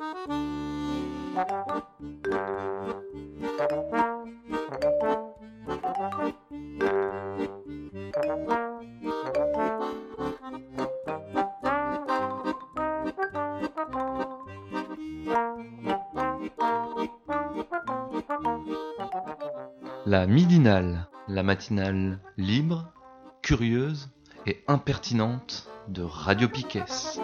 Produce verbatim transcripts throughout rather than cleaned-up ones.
La midinale, la matinale libre, curieuse et impertinente de Radio Piquet.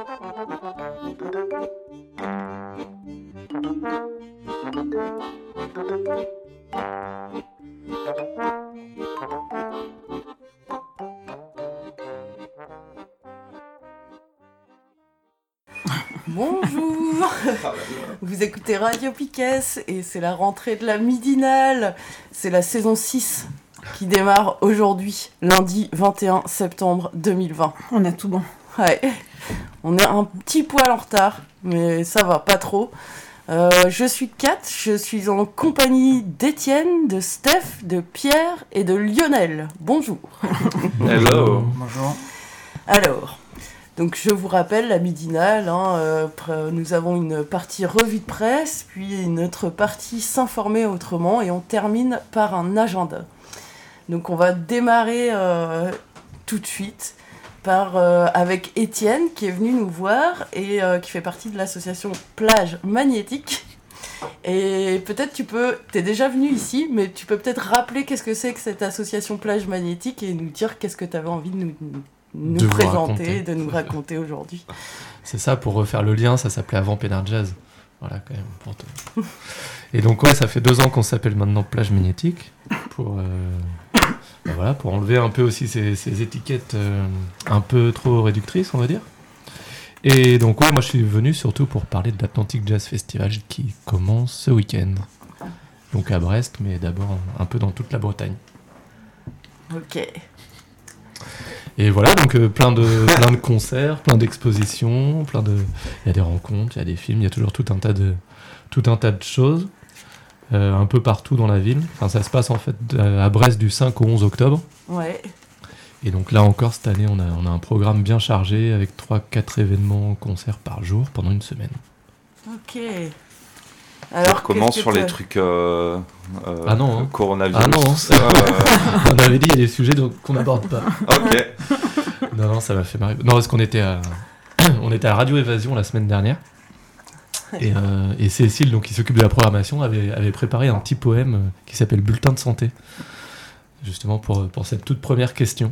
Bonjour, vous écoutez Radio Piquet et c'est la rentrée de la midinale. C'est la saison six qui démarre aujourd'hui, lundi vingt et un septembre deux mille vingt. On a tout bon. Ouais, on est un petit poil en retard, mais ça va, pas trop. Euh, je suis Kat, je suis en compagnie d'Étienne, de Steph, de Pierre et de Lionel. Bonjour. Hello. Bonjour. Alors... Donc je vous rappelle la midinale, hein, euh, pr- nous avons une partie revue de presse, puis une autre partie s'informer autrement, et on termine par un agenda. Donc on va démarrer euh, tout de suite par, euh, avec Étienne qui est venu nous voir et euh, qui fait partie de l'association Plage Magnétique. Et peut-être tu peux, t'es déjà venu ici, mais tu peux peut-être rappeler qu'est-ce que c'est que cette association Plage Magnétique et nous dire qu'est-ce que tu avais envie de nous... nous de présenter, raconter. de nous raconter aujourd'hui. C'est ça, pour refaire le lien, ça s'appelait avant Pénard Jazz. Voilà, quand même, pour tout. Et donc, ouais, ça fait deux ans qu'on s'appelle maintenant Plage Magnétique, pour, euh, ben voilà, pour enlever un peu aussi ces, ces étiquettes euh, un peu trop réductrices, on va dire. Et donc, ouais, moi, je suis venu surtout pour parler de l'Atlantic Jazz Festival qui commence ce week-end. Donc à Brest, mais d'abord un peu dans toute la Bretagne. Ok. Et voilà, donc euh, plein, de, plein de concerts, plein d'expositions, plein de... il y a des rencontres, il y a des films, il y a toujours tout un tas de, tout un tas de choses, euh, un peu partout dans la ville. Enfin, ça se passe en fait à Brest du cinq au onze octobre. Ouais. Et donc là encore, cette année, on a, on a un programme bien chargé avec trois quatre événements, concerts par jour pendant une semaine. Ok. Alors, comment sur t'as... les trucs euh, euh, ah non, hein. coronavirus ah non, tout ça, euh... on avait dit il y a des sujets donc, qu'on n'aborde pas. Ok. Non, non, ça m'a fait marrer. Non, parce qu'on était à, on était à Radio Évasion la semaine dernière. Et, euh, et Cécile, donc, qui s'occupe de la programmation, avait, avait préparé un petit poème euh, qui s'appelle Bulletin de santé. Justement pour, pour cette toute première question.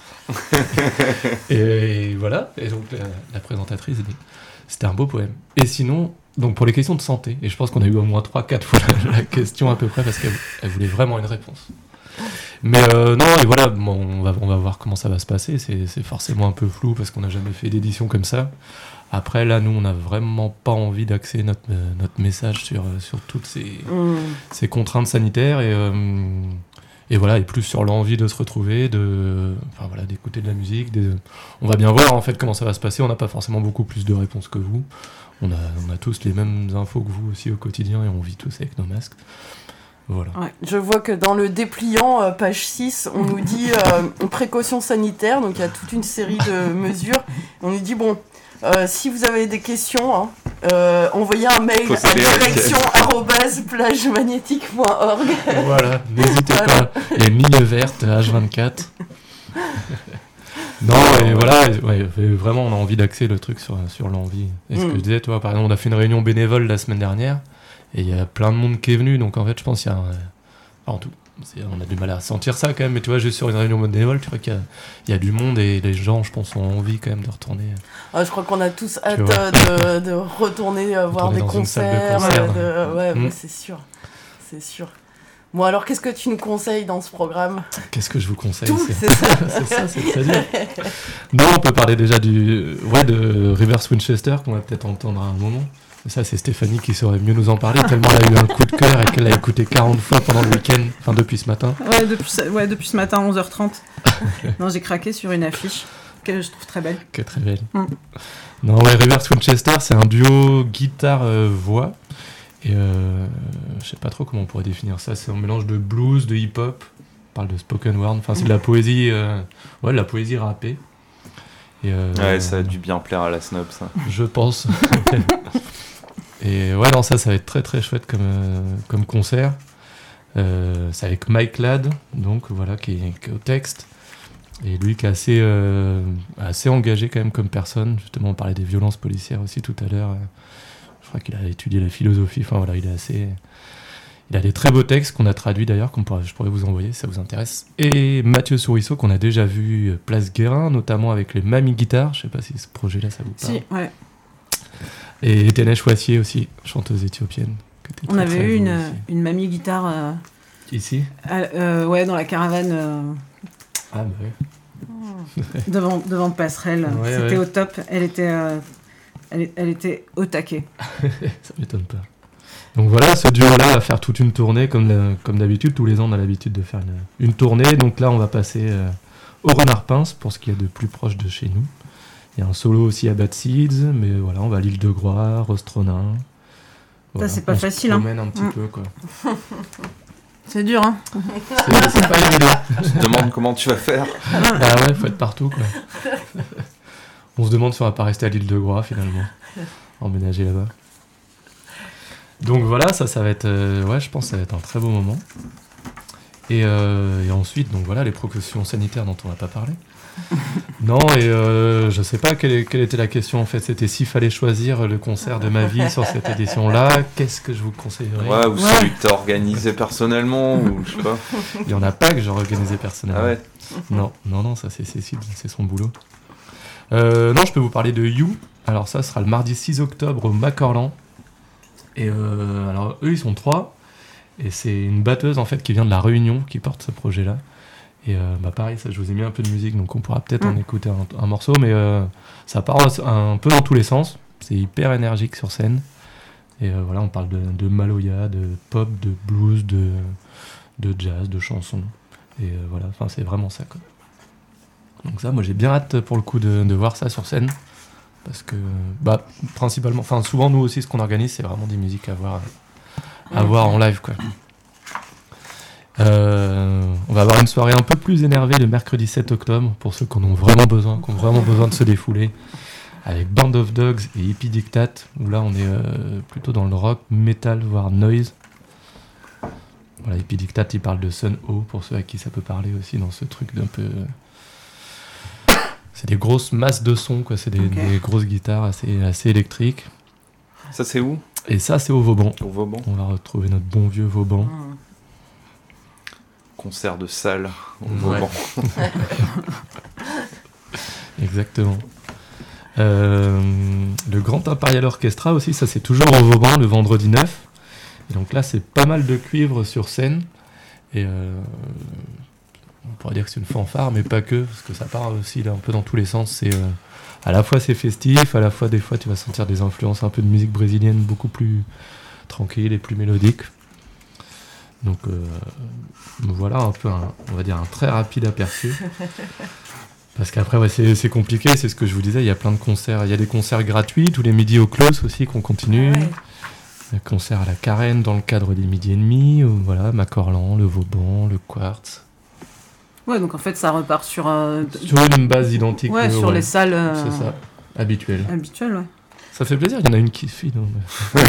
et, et voilà. Et donc, la, la présentatrice a dit c'était un beau poème. Et sinon, donc pour les questions de santé, et je pense qu'on a eu au moins trois quatre fois la, la question à peu près parce qu'elle elle voulait vraiment une réponse. Mais euh, non, et voilà, bon, on, va, on va voir comment ça va se passer. C'est, c'est forcément un peu flou parce qu'on n'a jamais fait d'édition comme ça. Après, là, nous, on n'a vraiment pas envie d'axer notre, euh, notre message sur, sur toutes ces, mmh. ces contraintes sanitaires. Et, euh, et voilà, et plus sur l'envie de se retrouver, de, enfin, voilà, d'écouter de la musique. Des, on va bien voir en fait comment ça va se passer. On n'a pas forcément beaucoup plus de réponses que vous. On a, on a tous les mêmes infos que vous aussi au quotidien et on vit tous avec nos masques. Voilà. Ouais. Je vois que dans le dépliant, euh, page six, on nous dit euh, précautions sanitaires, donc il y a toute une série de mesures. On nous dit, bon, euh, si vous avez des questions, hein, euh, envoyez un mail à direction arobase plage magnétique point org. Voilà, n'hésitez voilà. pas. Il y a une ligne verte, H vingt-quatre. Non, et voilà, ouais, vraiment, on a envie d'axer le truc sur, sur l'envie. Et ce mm. que je disais, toi, par exemple, on a fait une réunion bénévole la semaine dernière, et il y a plein de monde qui est venu, donc en fait, je pense qu'il y a un... Enfin, en tout, c'est, on a du mal à sentir ça quand même, mais tu vois, juste sur une réunion bénévole, tu vois qu'il y a, il y a du monde, et les gens, je pense, ont envie quand même de retourner. Ah, je crois qu'on a tous hâte de, de retourner euh, voir des concerts. De concert. de, ouais, mm. ouais, c'est sûr, c'est sûr. Bon, alors, qu'est-ce que tu nous conseilles dans ce programme ? Qu'est-ce que je vous conseille ? Tout, c'est, c'est ça. c'est ça, c'est très dur. Non, on peut parler déjà du, ouais, de Rivers Winchester, qu'on va peut-être entendre à un moment. Ça, c'est Stéphanie qui saurait mieux nous en parler, tellement elle a eu un coup de cœur et qu'elle l'a écouté quarante fois pendant le week-end, enfin depuis ce matin. Ouais, depuis, ouais, depuis ce matin, onze heures trente. Non, j'ai craqué sur une affiche que je trouve très belle. Que très belle. Mm. Non, ouais, Rivers Winchester, c'est un duo guitare-voix. Euh, Et euh, je sais pas trop comment on pourrait définir ça. C'est un mélange de blues, de hip-hop. On parle de spoken word. Enfin, c'est de la poésie, euh, ouais, de la poésie rappée. Et euh, ouais, ça a dû bien plaire à la snob, ça. Je pense. Et ouais, non, ça, ça va être très très chouette comme, euh, comme concert. Euh, c'est avec Mike Ladd, donc voilà, qui est, qui est au texte. Et lui qui est assez, euh, assez engagé quand même comme personne. Justement, on parlait des violences policières aussi tout à l'heure. Je crois qu'il a étudié la philosophie. Enfin voilà, il est assez... Il a des très beaux textes qu'on a traduits d'ailleurs, qu'on pourrait, je pourrais vous envoyer si ça vous intéresse. Et Mathieu Sourisseau, qu'on a déjà vu Place Guérin, notamment avec les Mami Guitare. Je sais pas si ce projet-là, ça vous parle. Si, ouais. Et Ténèche Wassier aussi, chanteuse éthiopienne. On avait eu une, une Mamie Guitare... Euh, Ici euh, Ouais, dans la caravane... Euh, ah bah ouais. devant, devant Passerelle. Ouais, C'était ouais. au top. Elle était, euh, elle, elle était au taquet. Ça m'étonne pas. Donc voilà, ce duo-là va faire toute une tournée, comme, la, comme d'habitude. Tous les ans, on a l'habitude de faire une, une tournée. Donc là, on va passer euh, au Renard Pince, pour ce qui est de plus proche de chez nous. Il y a un solo aussi à Bad Seeds, mais voilà, on va à l'île de Groix, Rostronin. Voilà, ça, c'est pas on facile. On se promène hein. un petit mmh. peu, quoi. C'est dur, hein. C'est, c'est pas évident. Je te demande comment tu vas faire. Ah ouais, faut être partout, quoi. On se demande si on va pas rester à l'île de Groix, finalement. Emménager là-bas. Donc voilà, ça, ça va être... Euh, ouais, je pense que ça va être un très beau moment. Et, euh, et ensuite, donc voilà, les précautions sanitaires dont on n'a pas parlé. Non, et euh, je sais pas quelle, quelle était la question, en fait. C'était s'il fallait choisir le concert de ma vie sur cette édition-là, qu'est-ce que je vous conseillerais ? Ouais, ou Ouais. celui que t'as organisé personnellement, ou je sais pas. Il y en a pas que j'ai organisé personnellement. Ah ouais. Non, non, non, ça c'est Cécile, c'est son boulot. Euh, non, je peux vous parler de You. Alors ça sera le mardi six octobre au Macorlan. Et euh, alors eux, ils sont trois. Et c'est une batteuse en fait qui vient de La Réunion qui porte ce projet-là. Et euh, bah pareil, ça, je vous ai mis un peu de musique, donc on pourra peut-être Mm. en écouter un, un morceau, mais euh, ça part un, un peu dans tous les sens. C'est hyper énergique sur scène. Et euh, voilà, on parle de, de maloya, de pop, de blues, de, de jazz, de chansons. Et euh, voilà, enfin c'est vraiment ça, quoi. Donc ça, moi j'ai bien hâte pour le coup de, de voir ça sur scène. Parce que, bah, principalement, enfin souvent nous aussi, ce qu'on organise, c'est vraiment des musiques à voir, à voir en live, quoi. Euh, on va avoir une soirée un peu plus énervée le mercredi sept octobre pour ceux qui en ont vraiment besoin, qui ont vraiment besoin de se défouler, avec Band of Dogs et Hippie Dictat, où là on est euh, plutôt dans le rock, metal, voire noise. Voilà, Hippie Dictat, il parle de Sun Ho pour ceux à qui ça peut parler aussi dans ce truc d'un peu. C'est des grosses masses de sons, quoi. C'est des, Okay. des grosses guitares assez, assez électriques. Ça, c'est où ? Et ça, c'est au Vauban. Au Vauban. On va retrouver notre bon vieux Vauban. Mmh. Concert de salle au Ouais. Vauban. Exactement. Euh, le Grand Impérial Orchestra aussi, ça c'est toujours au Vauban le vendredi neuf. Et donc là, c'est pas mal de cuivre sur scène. Et euh, on pourrait dire que c'est une fanfare, mais pas que, parce que ça part aussi là, un peu dans tous les sens. C'est, euh, à la fois c'est festif, à la fois des fois tu vas sentir des influences un peu de musique brésilienne beaucoup plus tranquille et plus mélodique. Donc euh, voilà un peu un, on va dire un très rapide aperçu. Parce qu'après ouais, c'est, c'est compliqué, c'est ce que je vous disais, il y a plein de concerts, il y a des concerts gratuits tous les midis au Close aussi qu'on continue. Ouais. Un concert à la Carène dans le cadre des Midi et Demi, ou voilà, Macorlan, le Vauban, le Quartz. Ouais, donc en fait, ça repart sur... Euh, Sur une base identique. ouais, euh, sur ouais. les salles euh, C'est ça, habituelles. habituelles, ouais. Ça fait plaisir, il y en a une qui suit. Non, mais...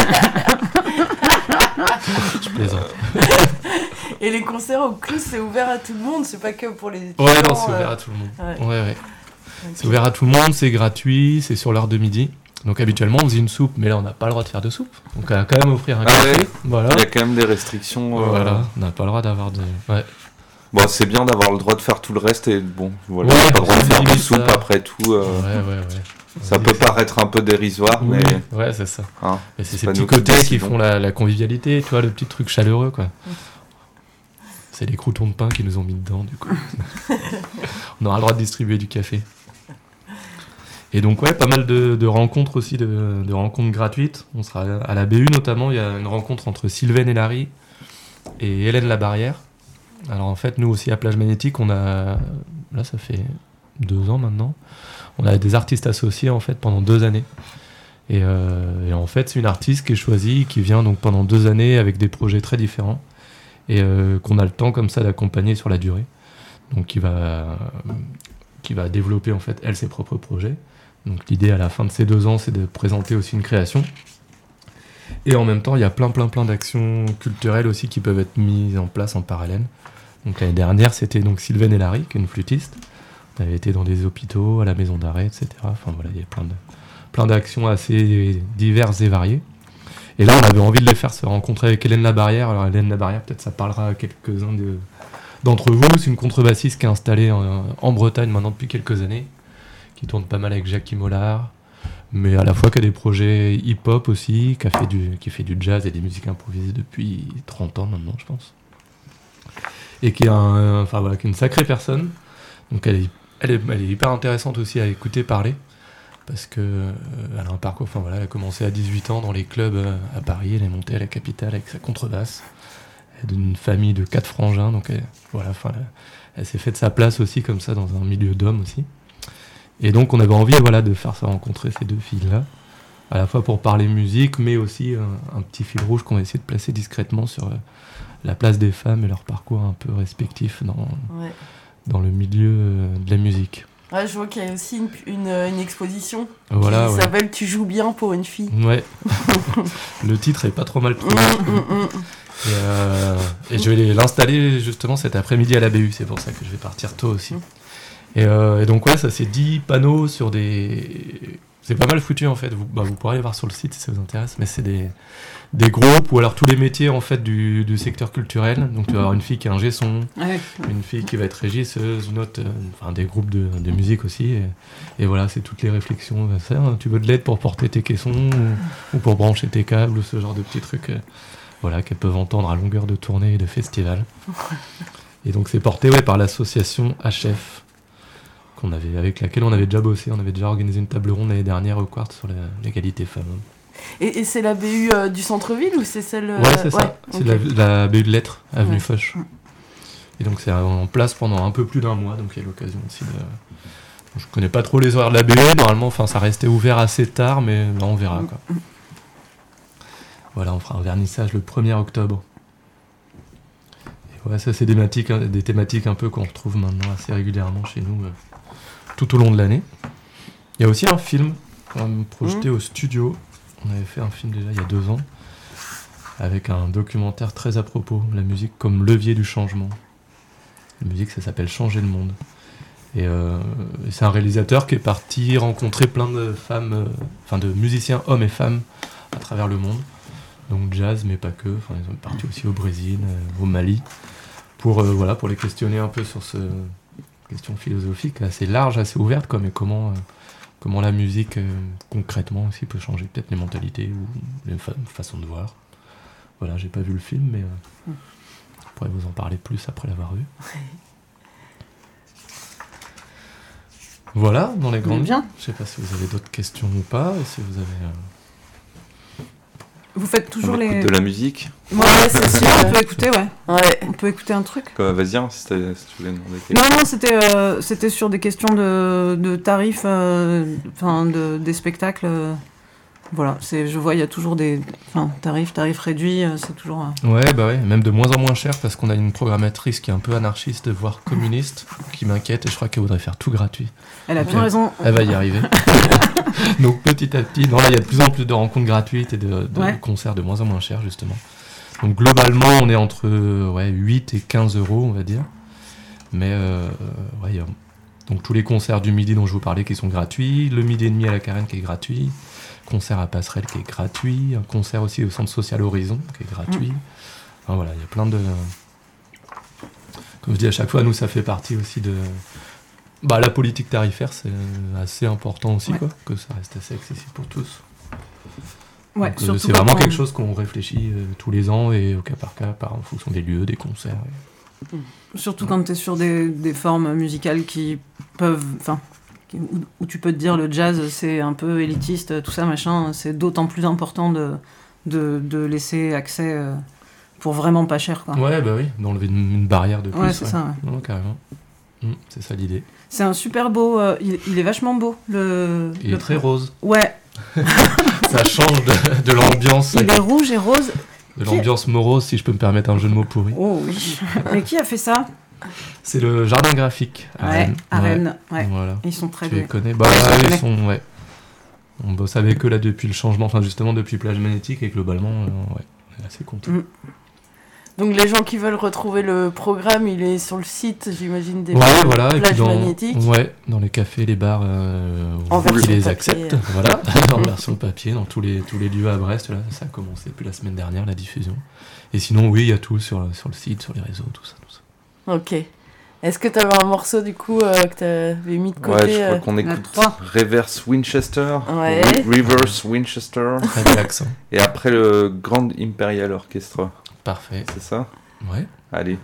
Je plaisante. Et les concerts au Clous, c'est ouvert à tout le monde, c'est pas que pour les étudiants. Ouais, non, c'est euh, ouvert à tout le monde. ouais. Ouais, ouais. Ok. C'est ouvert à tout le monde, c'est gratuit, c'est sur l'heure de midi. Donc habituellement, on faisait une soupe, mais là, on n'a pas le droit de faire de soupe. Donc on va quand même offrir un Ah café. ouais. Voilà. Il y a quand même des restrictions. euh, Voilà, on n'a pas le droit d'avoir de... Ouais. Bon, c'est bien d'avoir le droit de faire tout le reste et bon, voilà, Ouais, pas le droit de c'est faire de limite soupe ça. après tout. euh, Ouais, ouais, ouais. Ça peut paraître un peu dérisoire, Oui, mais ouais, c'est ça. hein, Et c'est c'est ces pas petits nous qui côtés qui décidons. font la, la convivialité, tu vois, le petit truc chaleureux, quoi. C'est les croûtons de pain qui nous ont mis dedans, du coup. On aura le droit de distribuer du café. Et donc, ouais, pas mal de, de rencontres aussi, de, de rencontres gratuites. On sera à la B U, notamment, il y a une rencontre entre Sylvain et Larry et Hélène Labarrière. Alors, en fait, nous aussi, à Plage Magnétique, on a... Là, ça fait deux ans maintenant. On a des artistes associés, en fait, pendant deux années. Et, euh, et en fait, c'est une artiste qui est choisie, qui vient donc pendant deux années avec des projets très différents et euh, qu'on a le temps comme ça d'accompagner sur la durée. Donc, qui va, qui va développer en fait elle ses propres projets. Donc, l'idée à la fin de ces deux ans, c'est de présenter aussi une création. Et en même temps, il y a plein, plein, plein d'actions culturelles aussi qui peuvent être mises en place en parallèle. Donc l'année dernière, c'était donc Sylvaine et Larry, qui est une flûtiste. On avait été dans des hôpitaux, à la maison d'arrêt, et cetera. Enfin voilà, il y a plein, de, plein d'actions assez diverses et variées. Et là, on avait envie de les faire se rencontrer avec Hélène Labarrière. Alors Hélène Labarrière, peut-être ça parlera à quelques-uns de, d'entre vous. C'est une contrebassiste qui est installée en, en Bretagne maintenant depuis quelques années, qui tourne pas mal avec Jackie Mollard, mais à la fois qui a des projets hip-hop aussi, qui, a fait du, qui fait du jazz et des musiques improvisées depuis trente ans maintenant, je pense. Et qui est, un, enfin, voilà, qui est une sacrée personne. Donc elle est, elle, est, elle est hyper intéressante aussi à écouter parler, parce qu'elle euh, a un parcours, enfin voilà, elle a commencé à dix-huit ans dans les clubs euh, à Paris, elle est montée à la capitale avec sa contrebasse. Elle est d'une famille de quatre frangins, donc elle, voilà, enfin, elle, elle s'est fait de sa place aussi comme ça dans un milieu d'hommes aussi. Et donc on avait envie voilà, de faire se rencontrer ces deux filles-là, à la fois pour parler musique, mais aussi un, un petit fil rouge qu'on va essayer de placer discrètement sur euh, la place des femmes et leur parcours un peu respectif dans, ouais. dans le milieu euh, de la musique. Ouais, je vois qu'il y a aussi une, une, une exposition voilà, qui ouais. s'appelle « Tu joues bien pour une fille ». Ouais, le titre est pas trop mal trouvé. et, euh, et je vais l'installer justement cet après-midi à l'A B U, c'est pour ça que je vais partir tôt aussi. Et, euh, et donc ouais, ça c'est dix panneaux sur des... C'est pas mal foutu en fait, vous, bah, vous pourrez aller voir sur le site si ça vous intéresse, mais c'est des, des groupes ou alors tous les métiers en fait du, du secteur culturel. Donc tu vas avoir une fille qui est ingé son, ouais. une fille qui va être régisseuse, une autre, euh, enfin des groupes de, de musique aussi. Et, et voilà, c'est toutes les réflexions. Ça, hein, tu veux de l'aide pour porter tes caissons ou, ou pour brancher tes câbles ou ce genre de petits trucs euh, voilà, qu'elles peuvent entendre à longueur de tournée et de festival. Et donc c'est porté ouais, par l'association H F. Qu'on avait, avec laquelle on avait déjà bossé, on avait déjà organisé une table ronde l'année dernière au Quartz sur la, l'égalité femmes. Et, et c'est la B U euh, du centre-ville ou c'est celle... Euh... Ouais, c'est ça, ouais, c'est okay. la, la B U de Lettres, avenue ouais. Foch. Et donc c'est en place pendant un peu plus d'un mois, donc il y a l'occasion aussi de... Je connais pas trop les horaires de la B U, normalement enfin, ça restait ouvert assez tard, mais là on verra. Quoi. Voilà, on fera un vernissage le premier octobre. Et ouais, ça c'est des thématiques, des thématiques un peu qu'on retrouve maintenant assez régulièrement chez nous. Euh. tout au long de l'année. Il y a aussi un film qu'on a projeté mmh. au studio. On avait fait un film déjà il y a deux ans, avec un documentaire très à propos, la musique comme levier du changement. La musique, ça s'appelle Changer le monde. Et, euh, et c'est un réalisateur qui est parti rencontrer plein de femmes, euh, enfin de musiciens, hommes et femmes, à travers le monde. Donc jazz, mais pas que. Enfin, ils sont partis aussi au Brésil, euh, au Mali, pour, euh, voilà, pour les questionner un peu sur ce... question philosophique assez large, assez ouverte, quoi, mais comment, euh, comment la musique euh, concrètement aussi peut changer peut-être les mentalités ou les fa- façons de voir. Voilà, j'ai pas vu le film, mais euh, je pourrais vous en parler plus après l'avoir vu. Voilà, dans les grandes bien. Je sais pas si vous avez d'autres questions ou pas, et si vous avez... Euh... Vous faites toujours on les... de la musique. Ouais, c'est sûr, on peut écouter, ouais. ouais. On peut écouter un truc. Quoi, vas-y, hein, si, si tu voulais demander quelque chose. Non, non, c'était, euh, c'était sur des questions de, de tarifs, euh, enfin, de, des spectacles. Euh, voilà, c'est, je vois, il y a toujours des enfin, tarifs, tarifs réduits, euh, c'est toujours... Euh... Ouais, bah ouais, même de moins en moins cher, parce qu'on a une programmatrice qui est un peu anarchiste, voire communiste, qui m'inquiète, et je crois qu'elle voudrait faire tout gratuit. Elle a bien raison. Elle va y arriver. Donc petit à petit, non, là il y a de plus en plus de rencontres gratuites et de, de ouais. concerts de moins en moins chers justement. Donc globalement on est entre ouais, huit et quinze euros on va dire. Mais euh, ouais, y a, donc tous les concerts du midi dont je vous parlais qui sont gratuits, le midi et demi à la Carène qui est gratuit, concert à Passerelle qui est gratuit, un concert aussi au Centre Social Horizon qui est gratuit. Mmh. Enfin, voilà, il y a plein de... Comme je dis à chaque fois, nous ça fait partie aussi de... Bah, la politique tarifaire, c'est assez important aussi, ouais. quoi, que ça reste assez accessible pour tous. Ouais, Donc, euh, c'est vraiment quelque chose qu'on réfléchit euh, tous les ans et au cas par cas, par, en fonction des lieux, des concerts. Et... Surtout quand tu es sur des, des formes musicales qui peuvent... Enfin, où, où tu peux te dire le jazz, c'est un peu élitiste, tout ça, machin, c'est d'autant plus important de, de, de laisser accès euh, pour vraiment pas cher, quoi. Ouais, bah oui, d'enlever une, une barrière de plus. Ouais, c'est ouais. ça, ouais. Non, carrément. Mmh, c'est ça l'idée. C'est un super beau... Euh, il, il est vachement beau, le... Il le est très rose. Ouais. Ça change de, de l'ambiance. Il est rouge et rose. De l'ambiance morose, si je peux me permettre un jeu de mots pourri. Oh oui. Mais qui a fait ça ? C'est le Jardin Graphique à ouais, Rennes. À Rennes, ouais. ouais. Voilà. Ils sont très tu bien. les connais ? Bah, ouais, ils sont... Ouais. On bosse avec eux là depuis le changement, enfin justement depuis Plage Magnétique, et globalement, euh, ouais, on est assez contents. Mm. Donc les gens qui veulent retrouver le programme, il est sur le site, j'imagine, des Ouais, voilà, et puis Plages dans, Magnétiques. ouais, dans les cafés, les bars, euh, En qui version les papier. acceptent, voilà, en version papier, dans tous les, tous les lieux à Brest, là, ça a commencé depuis la semaine dernière, la diffusion. Et sinon, oui, il y a tout sur, sur le site, sur les réseaux, tout ça, tout ça. Ok. Est-ce que tu avais un morceau du coup euh, que tu avais mis de côté Ouais, je crois euh, qu'on écoute trois. Reverse Winchester, Ouais. Re- Reverse Winchester, Très relaxant. et après le Grand Imperial Orchestra, Parfait. c'est ça? Ouais. Allez.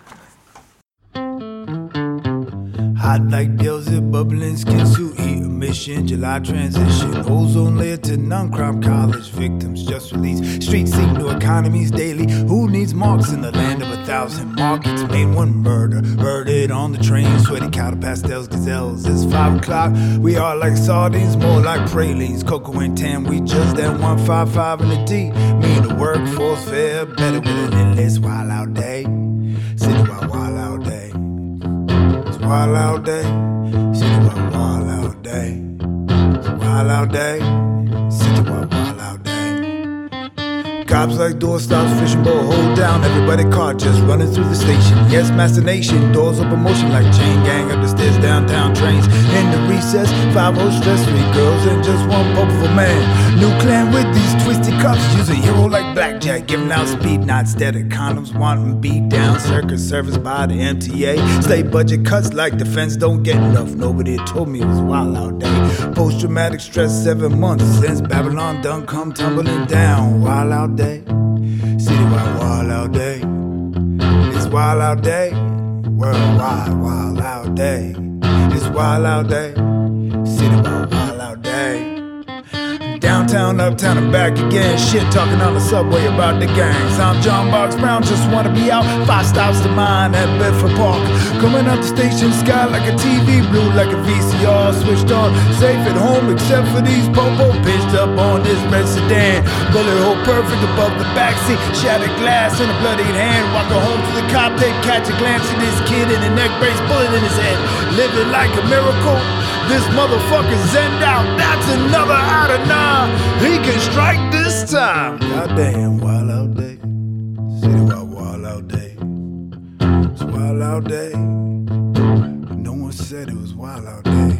Hot like Beelzebub, bubbling skin suit, heat emission, July transition, ozone layer to non-crime college victims just released. Streets seek new economies daily. Who needs marks in the land of a thousand markets? Main one murder, murdered on the train, sweaty cattle, pastels, gazelles. It's five o'clock. We are like sardines, more like pralines. Cocoa and tan, we just that one five five in the D. Me and the workforce fare better with an endless wild out day. City wild wild out day. Wild out day, city wild wild out day. Wild out day, city wild wild out day. Cops like doorstops, fishing boat, hold down. Everybody caught just running through the station. Yes, master nation, doors up in motion like chain gang up the stairs, downtown trains. In the recess, five oh stress, three girls and just one powerful man. New clan with these twisted cups, use a hero like blackjack, giving out speed, not static condoms, wanting beat down. Circus service by the M T A. State budget cuts like defense don't get enough. Nobody told me it was wild out day. Post traumatic stress, seven months since Babylon done come tumbling down. Wild out day. City wild, wild out day. It's wild out day. Worldwide, wild out day. It's wild out day. City wild, wild out day. Downtown, uptown, and back again. Shit talking on the subway about the gangs. I'm John Box Brown, just wanna be out. Five stops to mine at Bedford Park. Coming up the station, sky like a T V, blue like a V C R. Switched on, safe at home except for these popo. Pitched up on this red sedan. Bullet hole perfect above the backseat. Shattered glass in a bloodied hand. Walking home to the cop tape, catch a glance at this kid in a neck brace, bullet in his head. Living like a miracle. This motherfucker's zenned out. That's another out of nine. He can strike this time. Goddamn, wild out day. City wild, wild out day. It's wild out day. No one said it was wild out day.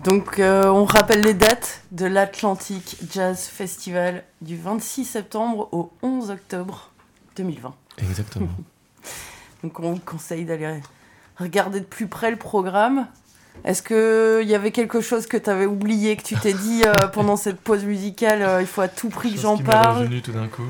Donc euh, on rappelle les dates de l'Atlantic Jazz Festival du vingt-six septembre au onze octobre deux mille vingt. Exactement. Donc on vous conseille d'aller regarder de plus près le programme. Est-ce qu'il y avait quelque chose que tu avais oublié, que tu t'es dit euh, pendant cette pause musicale, euh, il faut à tout prix que Chose j'en qui m'est parle revenu tout d'un coup.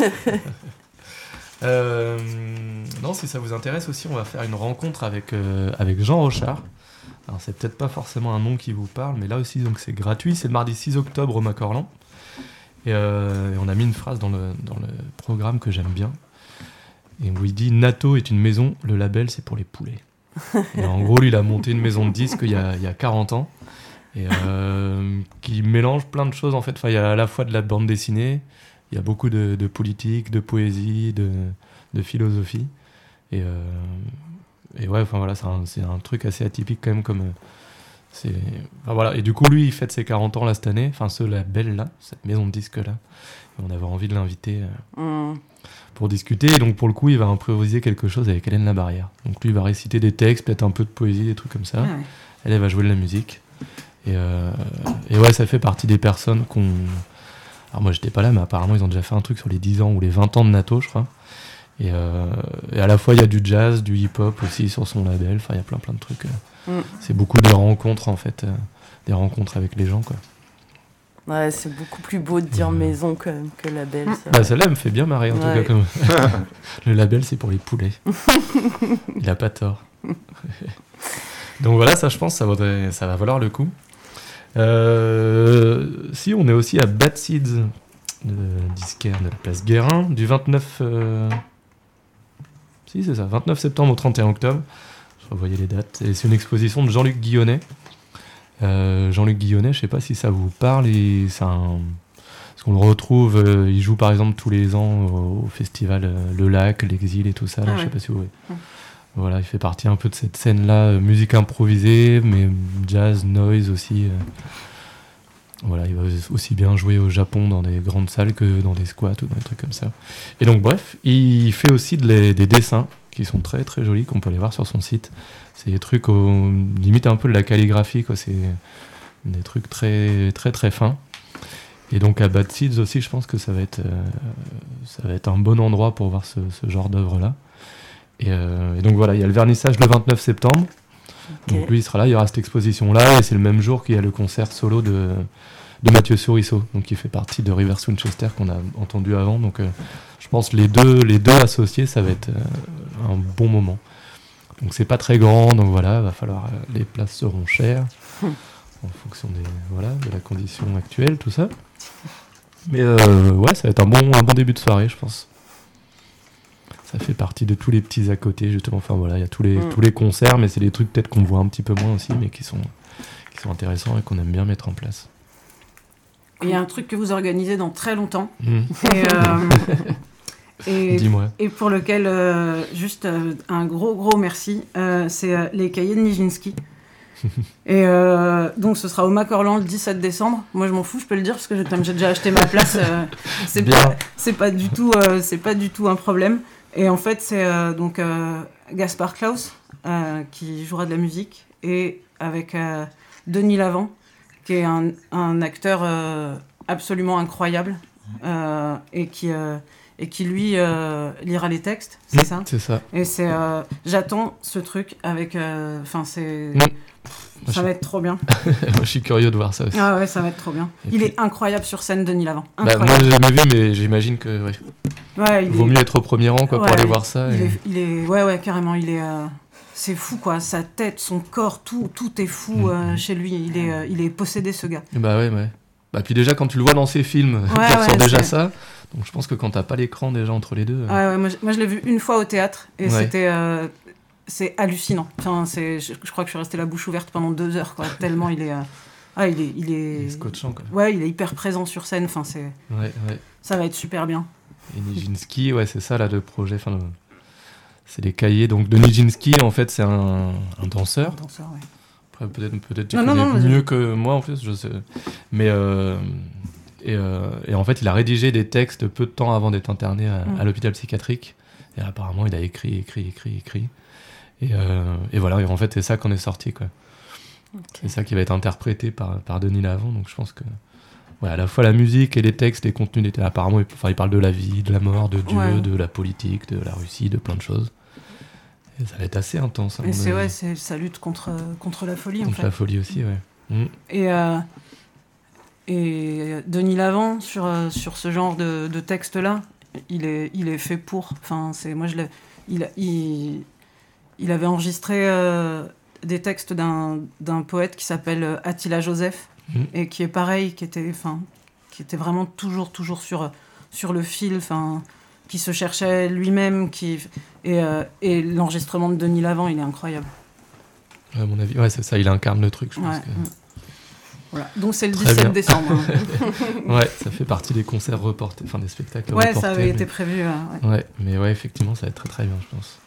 euh, non, si ça vous intéresse aussi, on va faire une rencontre avec, euh, avec Jean Rochard. Alors c'est peut-être pas forcément un nom qui vous parle, mais là aussi donc c'est gratuit. C'est le mardi six octobre au Macorlan. Et, euh, et on a mis une phrase dans le, dans le programme que j'aime bien. Et où il dit « Nato est une maison, le label c'est pour les poulets ». Et en gros, lui, il a monté une maison de disques il y a, il y a quarante ans, et euh, qui mélange plein de choses, en fait. Enfin, il y a à la fois de la bande dessinée, il y a beaucoup de, de politique, de poésie, de, de philosophie. Et, euh, et ouais, enfin voilà, c'est un, c'est un truc assez atypique quand même. Comme, euh, c'est, enfin, voilà. Et du coup, lui, il fête ses quarante ans là, cette année, enfin ce label-là, cette maison de disques-là. Et on avait envie de l'inviter euh, mmh. pour discuter. Et donc, pour le coup, il va improviser quelque chose avec Hélène Labarrière. Donc, lui, il va réciter des textes, peut-être un peu de poésie, des trucs comme ça. Ouais. Elle, elle va jouer de la musique. Et, euh, et ouais, ça fait partie des personnes qu'on... Alors, moi, j'étais pas là, mais apparemment, ils ont déjà fait un truc sur les dix ans ou les vingt ans de Nato, je crois. Et, euh, et à la fois, il y a du jazz, du hip-hop aussi sur son label. Enfin, il y a plein, plein de trucs. Mmh. C'est beaucoup de rencontres, en fait. Euh, des rencontres avec les gens, quoi. Ouais, c'est beaucoup plus beau de dire maison que, que label. Ça. Bah, celle-là me fait bien marrer, en ouais. tout cas. Comme... Le label, c'est pour les poulets. Il a pas tort. Donc voilà, ça, je pense, ça, vaudrait... ça va valoir le coup. Euh... Si, on est aussi à Bad Seeds, de disquaire de la place Guérin, du vingt-neuf... Euh... Si, c'est ça, vingt-neuf septembre au trente et un octobre. Je revoyais les dates. Et c'est une exposition de Jean-Luc Guillonnet. Euh, Jean-Luc Guillonnet, je sais pas si ça vous parle, et c'est un... parce qu'on le retrouve, euh, il joue par exemple tous les ans au, au festival euh, Le Lac, l'Exil et tout ça, là, ah je ouais. sais pas si vous voyez. Ouais. Voilà, il fait partie un peu de cette scène-là, euh, musique improvisée, mais jazz, noise aussi. Euh... Voilà, il va aussi bien jouer au Japon dans des grandes salles que dans des squats ou dans des trucs comme ça. Et donc bref, il fait aussi de les, des dessins qui sont très très jolis, qu'on peut aller voir sur son site. C'est des trucs, au, limite un peu de la calligraphie, quoi. C'est des trucs très très très fins. Et donc à Bad Seeds aussi, je pense que ça va être, euh, ça va être un bon endroit pour voir ce, ce genre d'œuvre-là. Et, euh, et donc voilà, il y a le vernissage le vingt-neuf septembre. Okay. Donc lui, il sera là, il y aura cette exposition-là, et c'est le même jour qu'il y a le concert solo de, de Mathieu Sourisseau, donc qui fait partie de Rivers Winchester qu'on a entendu avant. Donc euh, je pense que les deux, les deux associés, ça va être euh, un bon moment. Donc c'est pas très grand, donc voilà, va falloir, euh, les places seront chères en fonction des, voilà, de la condition actuelle, tout ça. Mais euh, ouais, ça va être un bon, un bon début de soirée, je pense. Ça fait partie de tous les petits à côté, justement. Enfin voilà, il y a tous les, mm. tous les concerts, mais c'est des trucs peut-être qu'on voit un petit peu moins aussi, mais qui sont, qui sont intéressants et qu'on aime bien mettre en place. Il y a un truc que vous organisez dans très longtemps. Mm. Et, euh, et, Dis-moi. Et pour lequel, euh, juste euh, un gros, gros merci, euh, c'est euh, les cahiers de Nijinsky. Et euh, donc ce sera au Macorlan le dix-sept décembre. Moi je m'en fous, je peux le dire parce que j'ai déjà acheté ma place. Euh, c'est, pas, c'est, pas du tout, euh, c'est pas du tout un problème. Et en fait c'est euh, donc euh, Gaspard Klaus euh, qui jouera de la musique, et avec euh, Denis Lavant qui est un, un acteur euh, absolument incroyable euh, et qui euh, et qui lui euh, lira les textes, c'est mmh, ça c'est ça. Et c'est euh, j'attends ce truc avec enfin euh, c'est mmh. Ça je... va être trop bien. Moi, je suis curieux de voir ça aussi. Ah ouais, ça va être trop bien. Et il puis... est incroyable sur scène, Denis Lavant. Bah, moi, j'ai jamais vu, mais j'imagine que ouais. Ouais, il vaut est... mieux être au premier rang, quoi, ouais, pour aller voir ça. Il, et... est, il est, ouais, ouais, carrément. Il est, euh... c'est fou, quoi. Sa tête, son corps, tout, tout est fou mmh. euh, chez lui. Il est, euh, il est possédé, ce gars. Bah ouais, ouais. Bah puis déjà, quand tu le vois dans ses films, ouais, tu ouais, ressens déjà c'est... ça. Donc je pense que quand t'as pas l'écran déjà entre les deux. Ouais, euh... ouais. Moi je, moi, je l'ai vu une fois au théâtre, et ouais. c'était. Euh... C'est hallucinant. Enfin, c'est, je, je crois que je suis restée la bouche ouverte pendant deux heures, quoi. Tellement il est, euh, ah, il est, il est. Il est scotchant, quoi. Ouais, il est hyper présent sur scène. Enfin, c'est. Ouais, ouais. Ça va être super bien. Et Nijinsky, ouais, c'est ça là le projet. Enfin, le... c'est les cahiers. Donc de Nijinsky, en fait, c'est un, un danseur. Un danseur, ouais. Après, peut-être, peut-être tu non, connais non, non, mieux je... que moi, en plus, je sais. Mais euh, et, euh, et en fait, il a rédigé des textes peu de temps avant d'être interné à, mm. à l'hôpital psychiatrique. Et apparemment, il a écrit, écrit, écrit, écrit. Et, euh, et voilà, et en fait, c'est ça qu'on est sorti, quoi. Okay. C'est ça qui va être interprété par, par Denis Lavant, donc je pense que ouais, à la fois la musique et les textes, les contenus d'été, apparemment, il, enfin, il parle de la vie, de la mort, de Dieu, ouais. de la politique, de la Russie, de plein de choses. Et ça va être assez intense. Et c'est, ouais, c'est sa lutte contre, contre la folie, contre en fait. la folie aussi, ouais. Mmh. Et, euh, et Denis Lavant, sur, sur ce genre de, de texte-là, il est, il est fait pour. Enfin, c'est, moi, je l'ai, il, il, il avait enregistré euh, des textes d'un, d'un poète qui s'appelle Attila Joseph, mmh. et qui est pareil, qui était, enfin, qui était vraiment toujours, toujours sur, sur le fil, enfin, qui se cherchait lui-même, qui, et, euh, et l'enregistrement de Denis Lavant, il est incroyable. À mon avis, ouais, c'est ça, il incarne le truc, je pense. Ouais. Que... Voilà. Donc c'est le Très dix-sept bien. Décembre. Ouais, ça fait partie des concerts reportés, enfin des spectacles ouais, reportés. Ouais, ça avait mais... été prévu. Euh, ouais. ouais, mais ouais, effectivement, ça va être très très bien, je pense.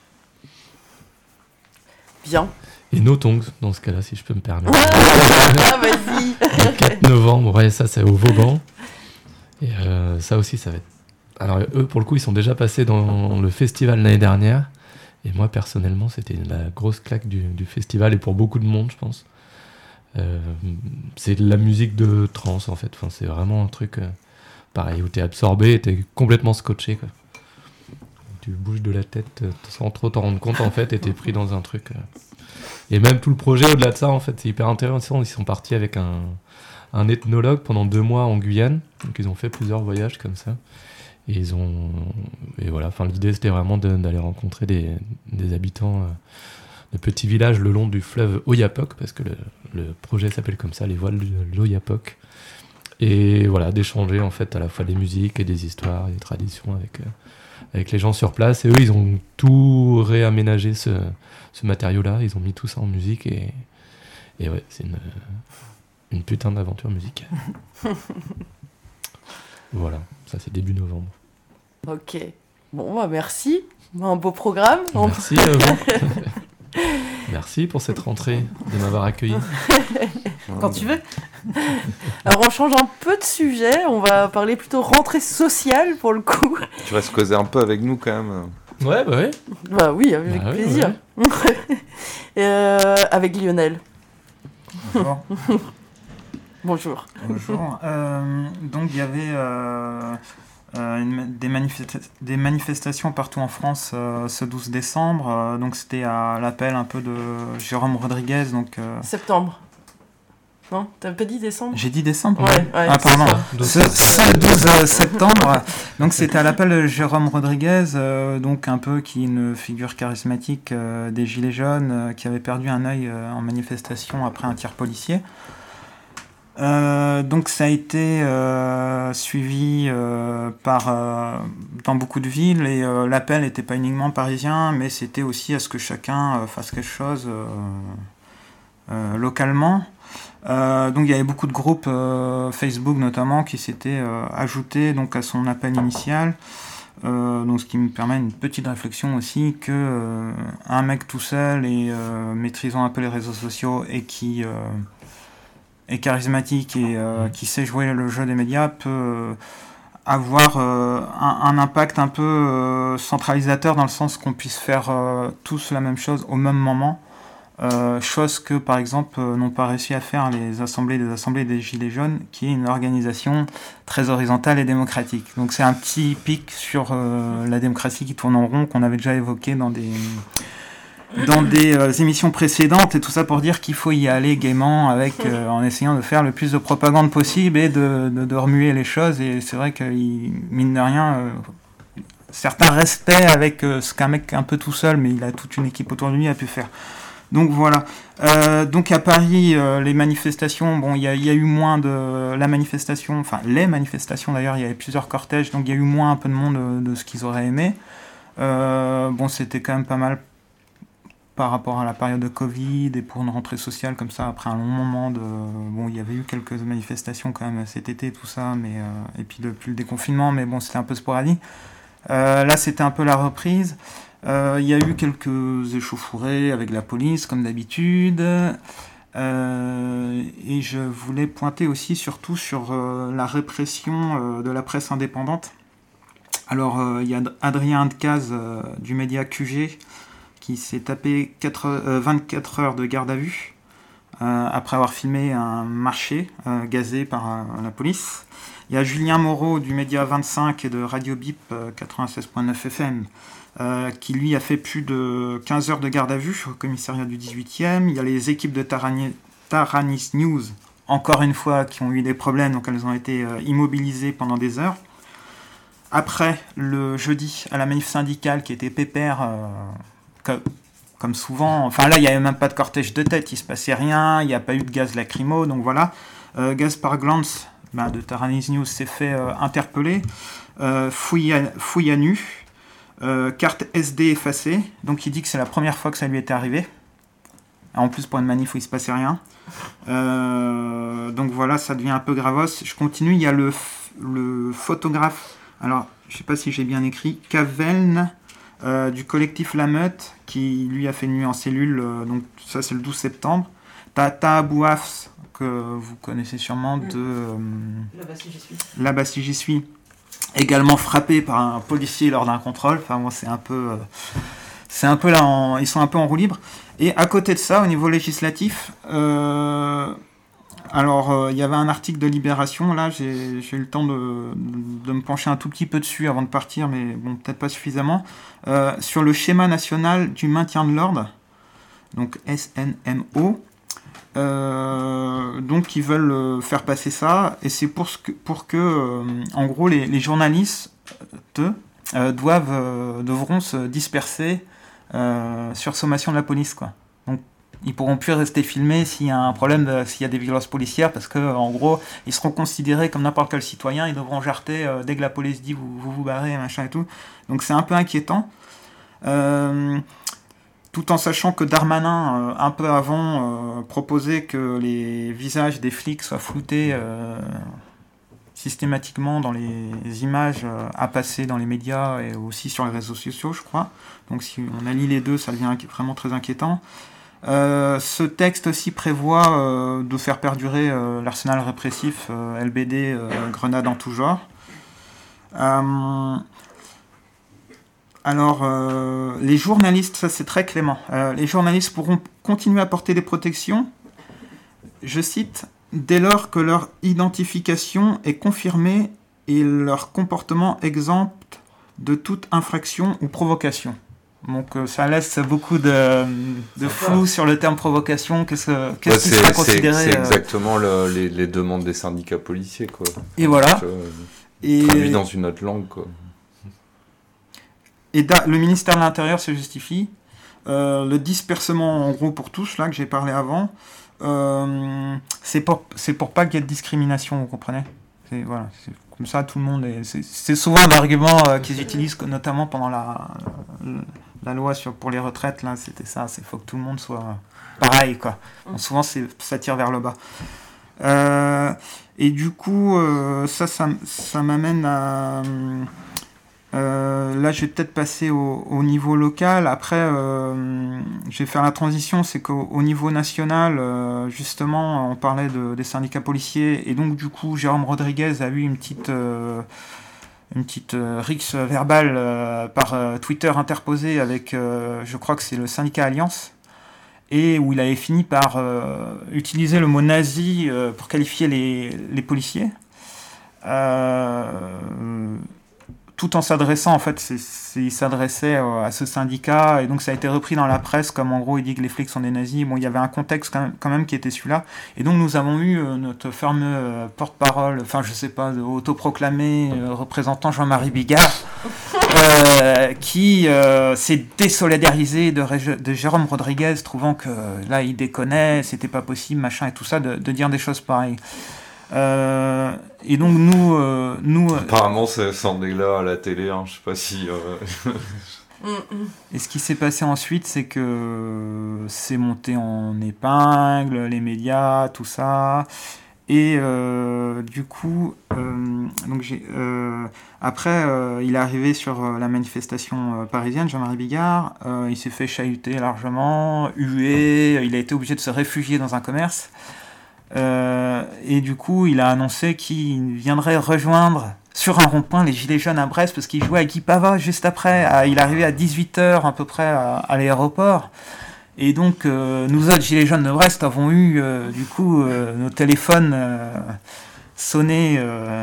Bien. Et No Tongues, dans ce cas-là, si je peux me permettre. Ah, vas-y. Le quatre novembre, ouais, ça c'est au Vauban. Et euh, ça aussi, ça va être... Alors eux, pour le coup, ils sont déjà passés dans le festival l'année dernière. Et moi, personnellement, c'était la grosse claque du, du festival, et pour beaucoup de monde, je pense. Euh, c'est de la musique de trance, en fait. Enfin, c'est vraiment un truc, euh, pareil, où t'es absorbé et t'es complètement scotché, quoi. Tu bouges de la tête euh, sans trop t'en rendre compte, en fait, et t'es pris dans un truc... Euh... Et même tout le projet, au-delà de ça, en fait, c'est hyper intéressant. Ils sont partis avec un, un ethnologue pendant deux mois en Guyane. Donc, ils ont fait plusieurs voyages comme ça. Et ils ont, et voilà, enfin l'idée c'était vraiment de, d'aller rencontrer des, des habitants euh, de petits villages le long du fleuve Oyapock, parce que le, le projet s'appelle comme ça, les voiles de l'Oyapock. Et voilà, d'échanger en fait à la fois des musiques et des histoires et des traditions avec, euh, avec les gens sur place. Et eux, ils ont tout réaménagé ce, ce matériau-là, ils ont mis tout ça en musique et, et ouais, c'est une, une putain d'aventure musicale. Voilà, ça c'est début novembre. Ok. Bon, bah merci. Un beau programme. Merci à vous. Merci pour cette rentrée, de m'avoir accueilli. Quand tu veux. Alors on change un peu de sujet, on va parler plutôt rentrée sociale pour le coup. Tu restes causer un peu avec nous quand même. Ouais, bah ouais. Bah oui, avec bah plaisir. Oui, ouais. euh, avec Lionel. Bonjour. Bonjour. Bonjour. Euh, donc il y avait euh, euh, une, des, manifesta- des manifestations partout en France euh, ce douze décembre. Euh, donc c'était à l'appel un peu de Jérôme Rodriguez. Donc, euh... Septembre. Non, t'as pas dit décembre ? J'ai dit décembre ? Ouais, ouais. Ah pardon. Ce, ce douze septembre. Donc c'était à l'appel de Jérôme Rodriguez, euh, donc un peu qui est une figure charismatique euh, des Gilets jaunes, euh, qui avait perdu un œil euh, en manifestation après un tir policier. Euh, donc ça a été euh, suivi euh, par, euh, dans beaucoup de villes et euh, l'appel n'était pas uniquement parisien, mais c'était aussi à ce que chacun euh, fasse quelque chose euh, euh, localement. Euh, donc il y avait beaucoup de groupes euh, Facebook notamment qui s'étaient euh, ajoutés donc, à son appel initial. Euh, donc ce qui me permet une petite réflexion aussi que euh, un mec tout seul et euh, maîtrisant un peu les réseaux sociaux et qui... Euh, est charismatique et euh, qui sait jouer le jeu des médias peut euh, avoir euh, un, un impact un peu euh, centralisateur dans le sens qu'on puisse faire euh, tous la même chose au même moment, euh, chose que par exemple euh, n'ont pas réussi à faire les assemblées des assemblées des Gilets jaunes, qui est une organisation très horizontale et démocratique. Donc c'est un petit pic sur euh, la démocratie qui tourne en rond qu'on avait déjà évoqué dans des... dans des euh, émissions précédentes, et tout ça pour dire qu'il faut y aller gaiement avec, euh, en essayant de faire le plus de propagande possible et de, de, de remuer les choses. Et c'est vrai que, mine de rien, euh, certains respect avec euh, ce qu'un mec un peu tout seul, mais il a toute une équipe autour de lui, a pu faire. Donc voilà. Euh, donc à Paris, euh, les manifestations, bon, il y, y a eu moins de la manifestation, enfin les manifestations d'ailleurs, il y avait plusieurs cortèges, donc il y a eu moins un peu de monde de, de ce qu'ils auraient aimé. Euh, bon, c'était quand même pas mal par rapport à la période de Covid et pour une rentrée sociale comme ça, après un long moment de... Bon, il y avait eu quelques manifestations quand même cet été, tout ça, mais euh, et puis depuis le déconfinement, mais bon, c'était un peu sporadique. Euh, là, c'était un peu la reprise. Euh, il y a eu quelques échauffourées avec la police, comme d'habitude. Euh, et je voulais pointer aussi surtout sur euh, la répression euh, de la presse indépendante. Alors, euh, il y a Adrien Decazes euh, du média Q G qui s'est tapé quatre, euh, vingt-quatre heures de garde à vue euh, après avoir filmé un marché euh, gazé par euh, la police. Il y a Julien Moreau du Média vingt-cinq et de Radio Bip euh, quatre-vingt-seize virgule neuf F M euh, qui lui a fait plus de quinze heures de garde à vue au commissariat du dix-huitième. Il y a les équipes de Tarani- Taranis News, encore une fois, qui ont eu des problèmes, donc elles ont été euh, immobilisées pendant des heures. Après, le jeudi, à la manif syndicale qui était pépère, euh, comme, comme souvent, enfin là, il n'y avait même pas de cortège de tête, il ne se passait rien, il n'y a pas eu de gaz lacrymo, donc voilà. Euh, Gaspard Glantz, bah, de Taranis News, s'est fait euh, interpeller, euh, fouille, à, fouille à nu, euh, carte S D effacée, donc il dit que c'est la première fois que ça lui était arrivé. En plus, pour une manif où il ne se passait rien. Euh, donc voilà, ça devient un peu gravos. Je continue, il y a le, le photographe, alors je ne sais pas si j'ai bien écrit, Caveln, euh, du collectif La Meute, qui lui a fait une nuit en cellule, euh, donc ça c'est le douze septembre. Tata Abouafs, que vous connaissez sûrement, de euh, Là-bas si j'y suis. Là-bas si j'y suis, également frappé par un policier lors d'un contrôle. Enfin bon, c'est un peu... Euh, c'est un peu là, en, ils sont un peu en roue libre. Et à côté de ça, au niveau législatif, euh, alors il euh, y avait un article de Libération, là j'ai, j'ai eu le temps de, de, de me pencher un tout petit peu dessus avant de partir, mais bon, peut-être pas suffisamment, euh, sur le schéma national du maintien de l'ordre, donc S N M O, euh, donc ils veulent euh, faire passer ça, et c'est pour, ce que, pour que, euh, en gros, les, les journalistes euh, doivent, euh, devront se disperser Euh, sur sommation de la police, quoi. Donc ils pourront plus rester filmés s'il y a un problème, de, s'il y a des violences policières, parce que en gros ils seront considérés comme n'importe quel citoyen, ils devront jarter euh, dès que la police dit vous vous, vous barrez, machin et tout. Donc c'est un peu inquiétant, euh, tout en sachant que Darmanin euh, un peu avant euh, proposait que les visages des flics soient floutés euh, systématiquement dans les images euh, à passer dans les médias et aussi sur les réseaux sociaux, je crois. Donc si on allie les deux, ça devient vraiment très inquiétant. Euh, ce texte aussi prévoit euh, de faire perdurer euh, l'arsenal répressif euh, L B D, euh, grenades en tout genre. Euh, alors, euh, les journalistes, ça c'est très clément, euh, les journalistes pourront continuer à porter des protections, je cite, dès lors que leur identification est confirmée et leur comportement exempt de toute infraction ou provocation. Donc euh, ça laisse beaucoup de, de flou sur le terme provocation. Qu'est-ce, qu'est-ce ouais, qui c'est, sera considéré c'est, c'est euh... exactement le, les, les demandes des syndicats policiers, quoi. Et voilà. Donc, euh, et traduit dans une autre langue, quoi. Et da, le ministère de l'Intérieur se justifie. Euh, le dispersement, en gros, pour tous, là, que j'ai parlé avant, euh, c'est, pour, c'est pour pas qu'il y ait de discrimination, vous comprenez ? C'est, voilà, c'est comme ça, tout le monde est... C'est, c'est souvent un argument euh, qu'ils utilisent, notamment pendant la, la, la loi sur, pour les retraites, là, c'était ça, c'est faut que tout le monde soit pareil, quoi. Bon, souvent, c'est, ça tire vers le bas. Euh, et du coup, euh, ça, ça, ça m'amène à... Euh, là, je vais peut-être passer au, au niveau local. Après, euh, je vais faire la transition. C'est qu'au au niveau national, euh, justement, on parlait de, des syndicats policiers. Et donc, du coup, Jérôme Rodriguez a eu une petite, euh, une petite euh, rixe verbale euh, par euh, Twitter interposée avec, euh, je crois que c'est le syndicat Alliance, et où il avait fini par euh, utiliser le mot nazi euh, pour qualifier les, les policiers. Euh, tout en s'adressant, en fait, c'est, c'est, il s'adressait à ce syndicat, et donc ça a été repris dans la presse, comme en gros il dit que les flics sont des nazis. Bon, il y avait un contexte quand même, quand même qui était celui-là, et donc nous avons eu euh, notre fameux euh, porte-parole, enfin je sais pas, autoproclamé euh, représentant Jean-Marie Bigard, euh, qui euh, s'est désolidarisé de, Ré- de Jérôme Rodriguez, trouvant que euh, là il déconnait, c'était pas possible, machin et tout ça, de, de dire des choses pareilles. Euh, et donc nous, euh, nous apparemment c'est c'en est là à la télé, hein, je sais pas si. Euh... Et ce qui s'est passé ensuite, c'est que c'est monté en épingle, les médias, tout ça. Et euh, du coup, euh, donc j'ai, euh, après, euh, il est arrivé sur la manifestation parisienne, Jean-Marie Bigard. Euh, il s'est fait chahuter largement, hué. Il a été obligé de se réfugier dans un commerce. Euh, et du coup, il a annoncé qu'il viendrait rejoindre sur un rond-point les Gilets jaunes à Brest, parce qu'il jouait à Guy Pava juste après. À, il est arrivé à dix-huit heures à peu près à, à l'aéroport. Et donc, euh, nous autres Gilets jaunes de Brest avons eu, euh, du coup, euh, nos téléphones euh, sonnés euh,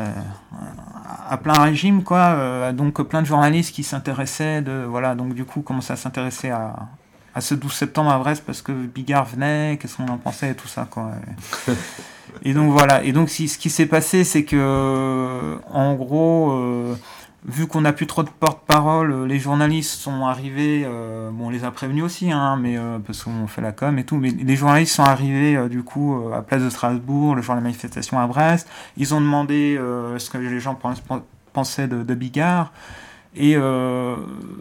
à plein régime, quoi. Euh, donc, plein de journalistes qui s'intéressaient, de, voilà, donc du coup, commençaient à s'intéresser à, à ce douze septembre à Brest parce que Bigard venait, qu'est-ce qu'on en pensait et tout ça, quoi. Et, et donc, voilà. Et donc, si, ce qui s'est passé, c'est que, euh, en gros... Euh, vu qu'on n'a plus trop de porte-parole, les journalistes sont arrivés, euh, bon on les a prévenus aussi, hein, mais, euh, parce qu'on fait la com et tout, mais les journalistes sont arrivés euh, du coup euh, à Place de Strasbourg, le jour de la manifestation à Brest, ils ont demandé euh, ce que les gens pensaient de, de Bigard, et euh,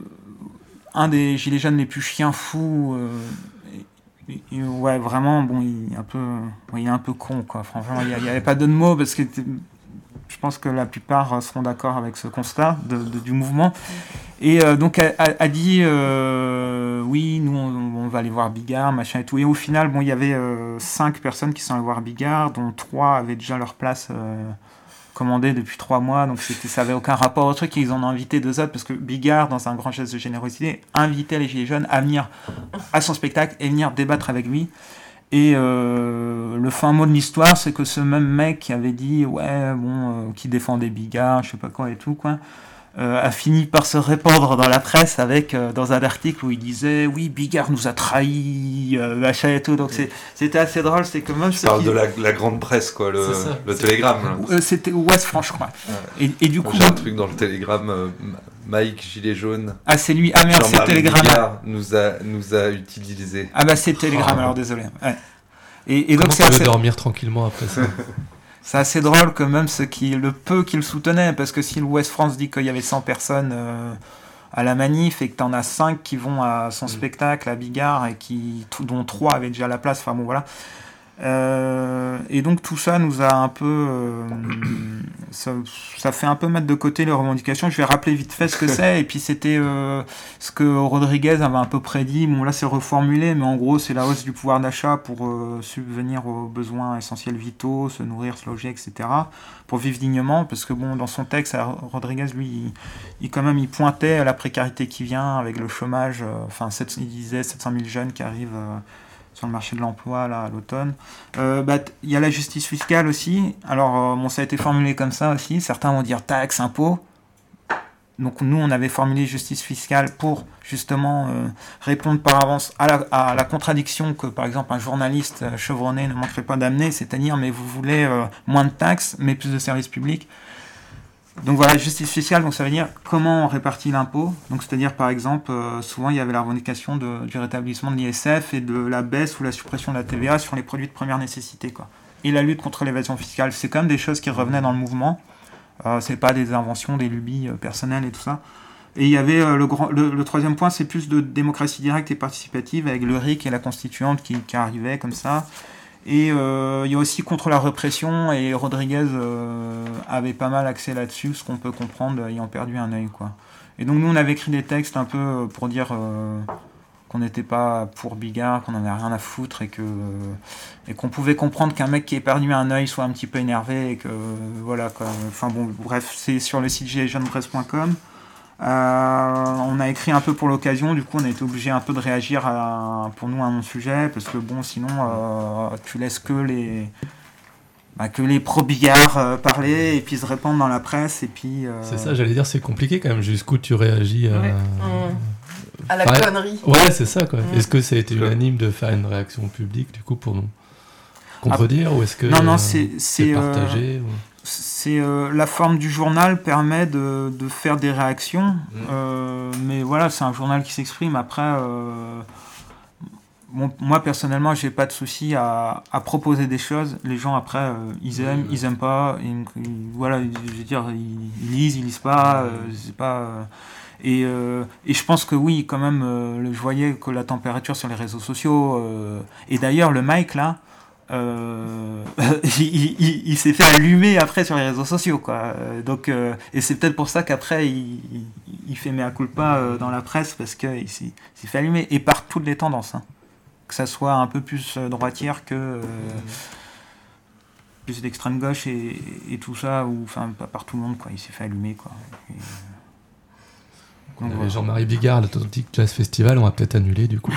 un des gilets jaunes les plus chiens fous, euh, et, et, ouais vraiment, bon il est un peu, ouais, il est un peu con quoi, franchement il n'y avait pas d'autres mots parce que... Je pense que la plupart seront d'accord avec ce constat de, de, du mouvement. Et euh, donc, a, a dit euh, oui, nous, on, on va aller voir Bigard, machin et tout. Et au final, bon, il y avait euh, cinq personnes qui sont allées voir Bigard, dont trois avaient déjà leur place euh, commandée depuis trois mois. Donc, c'était, ça n'avait aucun rapport au truc. Et ils en ont invité deux autres parce que Bigard, dans un grand geste de générosité, invitait les Gilets jaunes à venir à son spectacle et venir débattre avec lui. Et euh, le fin mot de l'histoire, c'est que ce même mec qui avait dit, ouais, bon, euh, qui défendait Bigard, je sais pas quoi et tout, quoi, euh, a fini par se répandre dans la presse avec, euh, dans un article où il disait, oui, Bigard nous a trahis, euh, machin et tout. Donc c'est, c'était assez drôle, c'est que même. Tu parles qui... de la, la grande presse, quoi, le, ça, le Télégramme. Euh, c'était Ouest France, je crois. Ouais. Et, et du coup. J'ai un truc dans le Télégramme. Euh, Mike Gilet jaune. Ah c'est lui. Ah merde, c'est Télégramme. nous a nous a utilisé. Ah bah c'est Télégramme. Oh. Alors désolé. Ouais. Et, et donc c'est assez... dormir tranquillement après ça. C'est assez drôle que même ceux qui le peu qui le soutenaient, parce que si l'Ouest France dit qu'il y avait cent personnes euh, à la manif et que t'en as cinq qui vont à son mmh. spectacle à Bigard et qui dont trois avaient déjà la place. Enfin bon voilà. Euh, et donc tout ça nous a un peu euh, ça, ça fait un peu mettre de côté les revendications. Je vais rappeler vite fait ce que c'est, et puis c'était euh, ce que Rodriguez avait un peu prédit. Bon là c'est reformulé, mais en gros c'est la hausse du pouvoir d'achat pour euh, subvenir aux besoins essentiels vitaux, se nourrir, se loger, etc., pour vivre dignement, parce que bon dans son texte Rodriguez lui il, il quand même il pointait à la précarité qui vient avec le chômage, euh, enfin il disait sept cent mille jeunes qui arrivent euh, sur le marché de l'emploi là à l'automne. Euh, bah, il y a la justice fiscale aussi. Alors euh, bon, ça a été formulé comme ça aussi. Certains vont dire taxes, impôts. Donc nous on avait formulé justice fiscale pour justement euh, répondre par avance à la, à la contradiction que par exemple un journaliste chevronné ne manquerait pas d'amener, c'est-à-dire mais vous voulez euh, moins de taxes mais plus de services publics. Donc voilà, justice fiscale, donc ça veut dire comment on répartit l'impôt. Donc c'est-à-dire par exemple, euh, souvent il y avait la revendication de, du rétablissement de l'I S F et de la baisse ou la suppression de la T V A sur les produits de première nécessité, quoi. Et la lutte contre l'évasion fiscale, c'est quand même des choses qui revenaient dans le mouvement. Euh, c'est pas des inventions, des lubies euh, personnelles et tout ça. Et il y avait euh, le, grand, le, le troisième point, c'est plus de démocratie directe et participative avec le R I C et la constituante qui, qui arrivaient comme ça. Et euh, il y a aussi contre la répression, et Rodriguez euh, avait pas mal axé là-dessus, ce qu'on peut comprendre ayant perdu un œil, quoi. Et donc nous on avait écrit des textes un peu pour dire euh, qu'on n'était pas pour Bigard, qu'on n'en avait rien à foutre, et que euh, et qu'on pouvait comprendre qu'un mec qui ait perdu un œil soit un petit peu énervé, et que euh, voilà quoi. Enfin bon, bref, c'est sur le site gilets jaunes brest point com. Euh, on a écrit un peu pour l'occasion, du coup on a été obligé un peu de réagir à, pour nous à mon sujet, parce que bon sinon euh, tu laisses que les bah, que les pro-Bigard euh, parler et puis se répandre dans la presse et puis euh... c'est ça, j'allais dire, c'est compliqué quand même jusqu'où tu réagis à, ouais. mmh. à la enfin, connerie. Ouais c'est ça quoi. Mmh. Est-ce que ça a été ouais. unanime de faire une réaction publique du coup pour nous contredire, ah, ou est-ce que non non euh, c'est c'est, c'est partagé euh... ou... C'est euh, la forme du journal permet de, de faire des réactions, mmh. euh, mais voilà, c'est un journal qui s'exprime. Après, euh, bon, moi personnellement, j'ai pas de souci à, à proposer des choses. Les gens après, euh, ils aiment, mmh. ils aiment pas. Ils, ils, voilà, je veux dire, ils, ils lisent, ils lisent pas. Euh, c'est pas. Euh, et, euh, et je pense que oui, quand même, euh, je voyais que la température sur les réseaux sociaux. Euh, et d'ailleurs, le Mike là. Euh, il, il, il s'est fait allumer après sur les réseaux sociaux quoi. Donc euh, et c'est peut-être pour ça qu'après il, il, il fait mea culpa euh, dans la presse, parce que il s'est, il s'est fait allumer, et par toutes les tendances, hein. Que ça soit un peu plus droitière que euh, plus d'extrême gauche et, et tout ça, ou enfin pas par tout le monde quoi. Il s'est fait allumer quoi. Et, Donc, voilà. Jean-Marie Bigard, l'Atlantic Jazz Festival, on va peut-être annuler du coup.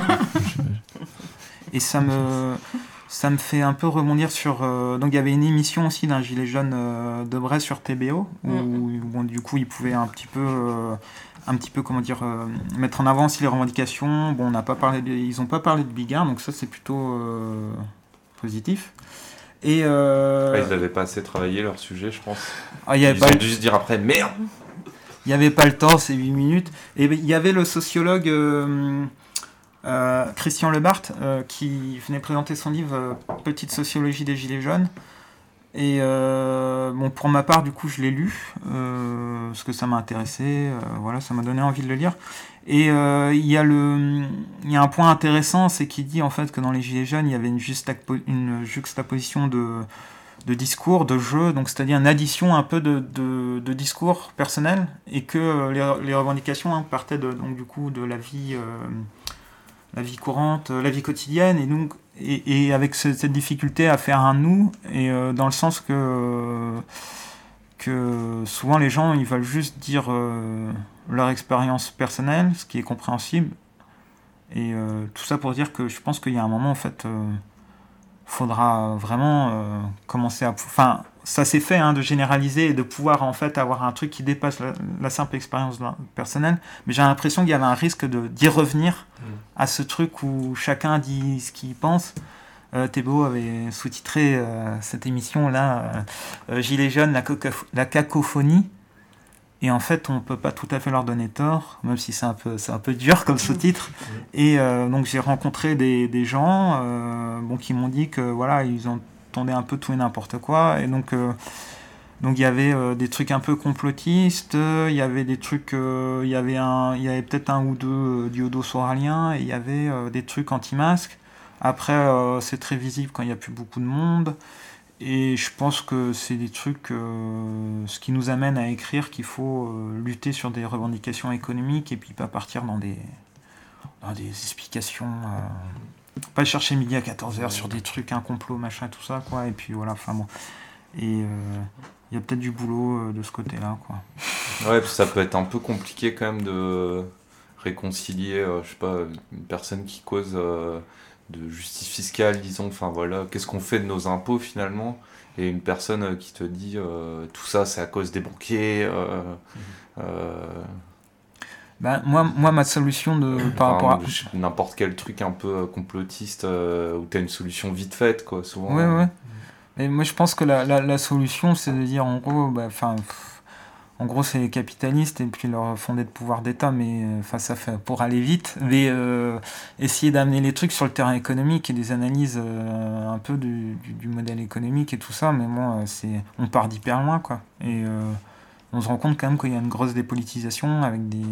Et ça me, ça me fait un peu rebondir sur... Euh, donc il y avait une émission aussi d'un gilet jaune euh, de Brest sur T B O, où, mmh. bon, du coup il pouvait un petit peu... Euh, un petit peu, comment dire, euh, mettre en avant aussi les revendications. Bon, on n'a pas parlé de, ils n'ont pas parlé de Bigard, donc ça, c'est plutôt euh, positif. Et euh... ah, ils n'avaient pas assez travaillé leur sujet, je pense. Ah, y avait ils pas ont le... dû se dire après, merde. Il n'y avait pas le temps, c'est huit minutes. Et il y avait le sociologue euh, euh, Christian Lebart, euh, qui venait présenter son livre euh, Petite sociologie des Gilets jaunes. Et euh, bon, pour ma part, du coup, je l'ai lu, euh, parce que ça m'a intéressé, euh, voilà, ça m'a donné envie de le lire. Et euh, il y a le, il y a un point intéressant, c'est qu'il dit en fait que dans les Gilets jaunes, il y avait une, juxtapo- une juxtaposition de, de discours, de jeux, donc c'est-à-dire une addition un peu de, de, de discours personnels, et que les, les revendications hein, partaient de, donc du coup de la vie, euh, la vie courante, la vie quotidienne, et donc Et, et avec ce, cette difficulté à faire un nous, et euh, dans le sens que, euh, que souvent les gens ils veulent juste dire euh, leur expérience personnelle, ce qui est compréhensible, et euh, tout ça pour dire que je pense qu'il y a un moment en fait, euh, faudra vraiment euh, commencer à, enfin ça s'est fait hein, de généraliser et de pouvoir en fait avoir un truc qui dépasse la, la simple expérience personnelle, mais j'ai l'impression qu'il y avait un risque de, d'y revenir mmh. à ce truc où chacun dit ce qu'il pense. euh, T B O avait sous-titré euh, cette émission là euh, Gilets jaunes, la, coca- la cacophonie, et en fait on peut pas tout à fait leur donner tort, même si c'est un peu, c'est un peu dur comme sous-titre. mmh. Et euh, donc j'ai rencontré des, des gens euh, bon, qui m'ont dit que voilà, ils ont entendaient un peu tout et n'importe quoi, et donc euh, donc il y avait euh, des trucs un peu complotistes, il euh, y avait des trucs, il euh, y avait un, il y avait peut-être un ou deux euh, diodo-soraliens, et il y avait euh, des trucs anti-masques. Après euh, c'est très visible quand il n'y a plus beaucoup de monde, et je pense que c'est des trucs euh, ce qui nous amène à écrire qu'il faut euh, lutter sur des revendications économiques, et puis pas partir dans des dans des explications euh, pas chercher midi à quatorze heures sur des trucs, un complot, machin, tout ça, quoi. Et puis voilà, enfin bon. Et il euh, y a peut-être du boulot euh, de ce côté-là, quoi. Ouais, puis ça peut être un peu compliqué quand même de réconcilier, euh, je sais pas, une personne qui cause euh, de justice fiscale, disons, enfin voilà, qu'est-ce qu'on fait de nos impôts finalement, et une personne qui te dit euh, tout ça c'est à cause des banquiers. Euh, euh, Ben, moi, moi, ma solution de, par enfin, rapport à... n'importe quel truc un peu complotiste euh, où tu as une solution vite faite, quoi, souvent. Ouais, ouais. Mais moi, je pense que la, la, la solution, c'est de dire, en gros, bah, en gros, c'est les capitalistes et puis leur fondé de pouvoir d'État, mais enfin, ça fait pour aller vite. Mais euh, essayer d'amener les trucs sur le terrain économique et des analyses euh, un peu du, du, du modèle économique et tout ça, mais bon, c'est, on part d'hyper loin, quoi. Et... Euh, on se rend compte quand même qu'il y a une grosse dépolitisation avec des...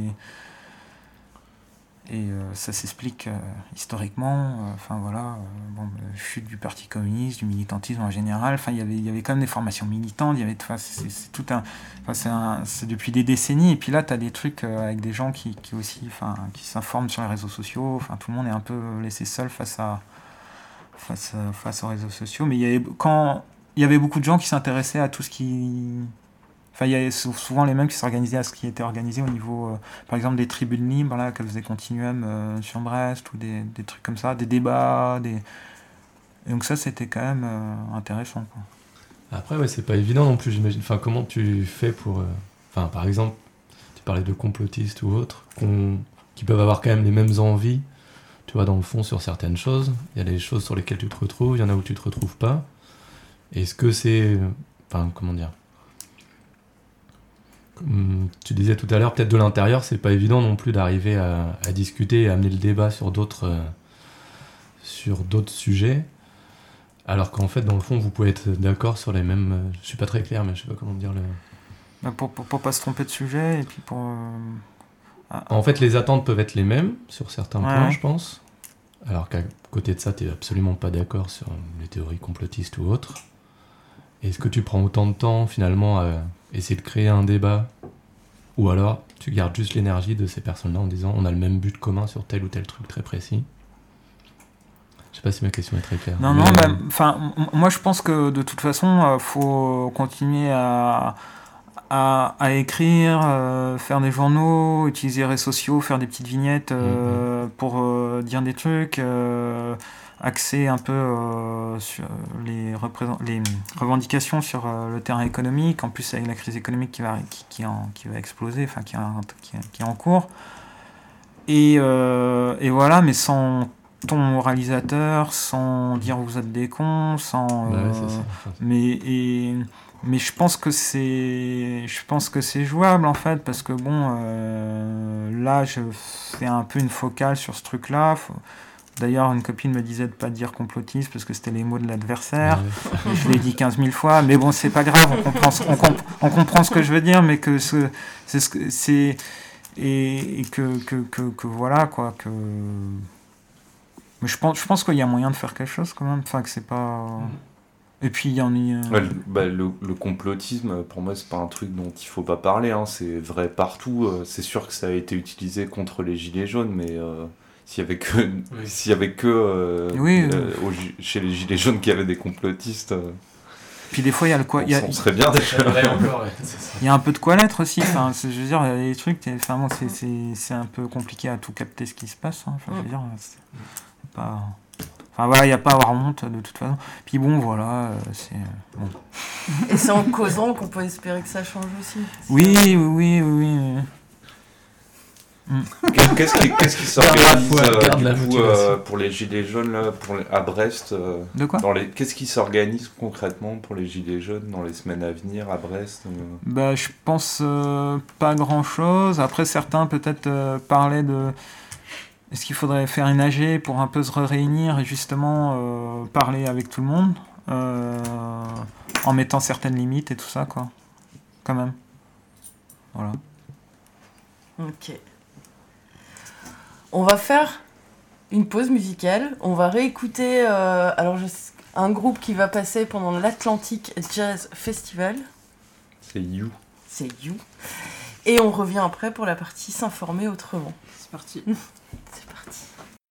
Et euh, ça s'explique euh, historiquement, enfin euh, voilà, euh, bon, chute du Parti communiste, du militantisme en général, enfin il y avait, il y avait quand même des formations militantes, il y avait, c'est, c'est tout un... C'est, un, c'est depuis des décennies, et puis là tu as des trucs euh, avec des gens qui, qui aussi, enfin, qui s'informent sur les réseaux sociaux, enfin tout le monde est un peu laissé seul face à, face, à, face aux réseaux sociaux, mais il y avait, quand il y avait beaucoup de gens qui s'intéressaient à tout ce qui... Enfin, il y a souvent les mêmes qui s'organisaient à ce qui était organisé au niveau, euh, par exemple, des tribunes libres, là, que faisait Continuum euh, sur Brest, ou des, des trucs comme ça, des débats, des... Et donc ça, c'était quand même euh, intéressant, quoi. Après, ouais, c'est pas évident non plus, j'imagine. Enfin, comment tu fais pour... Euh... Enfin, par exemple, tu parlais de complotistes ou autres, qui peuvent avoir quand même les mêmes envies, tu vois, dans le fond, sur certaines choses. Il y a des choses sur lesquelles tu te retrouves, il y en a où tu te retrouves pas. Est-ce que c'est... Enfin, comment dire... Tu disais tout à l'heure, peut-être de l'intérieur, c'est pas évident non plus d'arriver à, à discuter et à amener le débat sur d'autres, euh, sur d'autres sujets, alors qu'en fait, dans le fond, vous pouvez être d'accord sur les mêmes... Euh, je suis pas très clair, mais je sais pas comment dire le... Bah pour, pour, pour pas se tromper de sujet, et puis pour... Euh... Ah. En fait, les attentes peuvent être les mêmes sur certains ouais. points, je pense, alors qu'à côté de ça, t'es absolument pas d'accord sur les théories complotistes ou autres. Est-ce que tu prends autant de temps, finalement, à essayer de créer un débat, ou alors tu gardes juste l'énergie de ces personnes-là en disant on a le même but commun sur tel ou tel truc très précis? Je sais pas si ma question est très claire. Non, mais... non, bah, moi je pense que de toute façon, il euh, faut continuer à, à, à écrire, euh, faire des journaux, utiliser les réseaux sociaux, faire des petites vignettes euh, mmh. pour euh, dire des trucs, euh, axer un peu euh, sur les, représent- les revendications sur euh, le terrain économique, en plus avec la crise économique qui va, qui, qui, en, qui va exploser, enfin qui, qui, qui est en cours. Et, euh, et voilà, mais sans ton moralisateur, sans dire vous êtes des cons, sans... Euh, ouais, c'est ça, en fait. mais, et, mais je pense que c'est je pense que c'est jouable en fait, parce que bon, euh, là je fais un peu une focale sur ce truc-là. Faut... D'ailleurs, une copine me disait de pas dire complotiste parce que c'était les mots de l'adversaire. Ouais. Je l'ai dit quinze mille fois, mais bon, c'est pas grave, on comprend, on, comp- on comprend ce que je veux dire, mais que ce, c'est ce que c'est et, et que, que, que, que voilà quoi que. Mais je pense, je pense qu'il y a moyen de faire quelque chose quand même. Enfin, que c'est pas. Et puis il y en a. Euh... Ouais, le, bah, le, le complotisme, pour moi, c'est pas un truc dont il faut pas parler. Hein. C'est vrai partout. C'est sûr que ça a été utilisé contre les gilets jaunes, mais. Euh... S'il y avait que, oui. s'il y avait que euh, oui, euh, au, chez les gilets jaunes qu'il y avait des complotistes. Euh, Puis des fois il y a le quoi, il y a, on serait bien déjà. Il y a un peu de quoi l'être aussi. Enfin, c'est, je veux dire, il y a des trucs. Enfin, bon, c'est, c'est, c'est un peu compliqué à tout capter ce qui se passe. Hein. Enfin, je veux dire, c'est pas. Enfin voilà, il n'y a pas à avoir honte de toute façon. Puis bon, voilà, c'est bon. Et c'est en causant qu'on peut espérer que ça change aussi. Oui, oui, oui, oui, oui. Qu'est-ce qui, qu'est-ce qui s'organise euh, du coup, euh, pour les gilets jaunes là, pour les, à Brest euh, De quoi dans les, qu'est-ce qui s'organise concrètement pour les gilets jaunes dans les semaines à venir à Brest euh... Bah, je pense euh, pas grand-chose. Après, certains peut-être euh, parlaient de... Est-ce qu'il faudrait faire une A G pour un peu se réunir et justement euh, parler avec tout le monde euh, en mettant certaines limites et tout ça, quoi. Quand même. Voilà. Ok. On va faire une pause musicale. On va réécouter euh, alors je sais, un groupe qui va passer pendant l'Atlantic Jazz Festival. C'est You. C'est You. Et on revient après pour la partie s'informer autrement. C'est parti. C'est parti.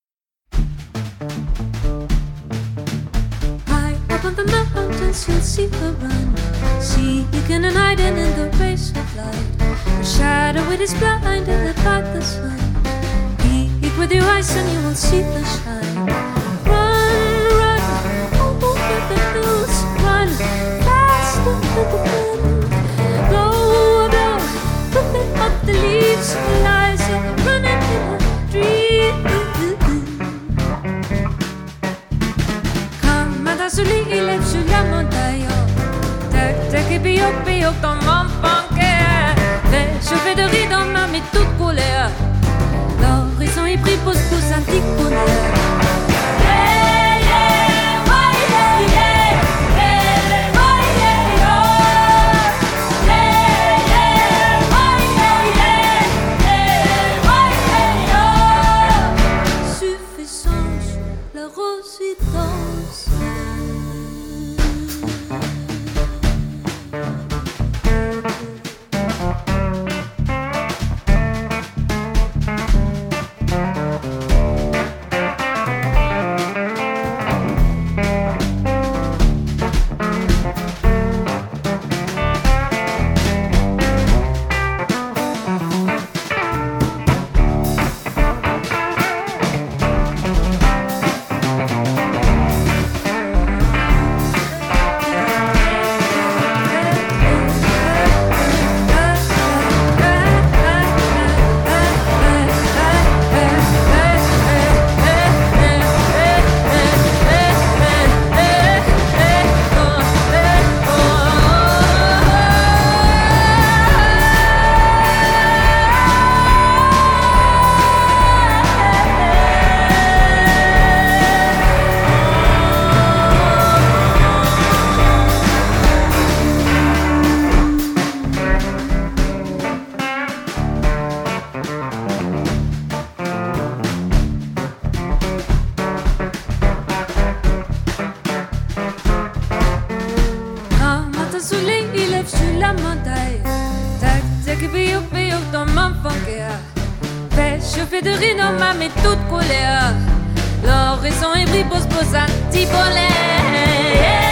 High up on the mountains you'll see the run, seeking and hiding in the race of light. A shadow it is blind in the dark the sun. With your eyes and you will see the shine. Run, run, over the hills. Run, faster than the wind. Blow, blow, whipping up the leaves. Lies are running in a dream. Comme un soleil, il lève sur la montagne. Tac, tac, et puis hop, et hop, dans mon banquet. Les cheveux de riz dans ma mais toute colère. L'horizon est pris, pose, pose un petit bonheur. Yeah, yeah, ouais, yeah, yeah. Yeah, ouais, yeah, yeah. Yeah, yeah, ouais, yeah, yeah. Yeah, ouais, yeah, yeah. Suffisance, la rose y danse. Chauffé de riz dans ma mais toute colère. L'horizon est pris, pose, pose un petit bonnet.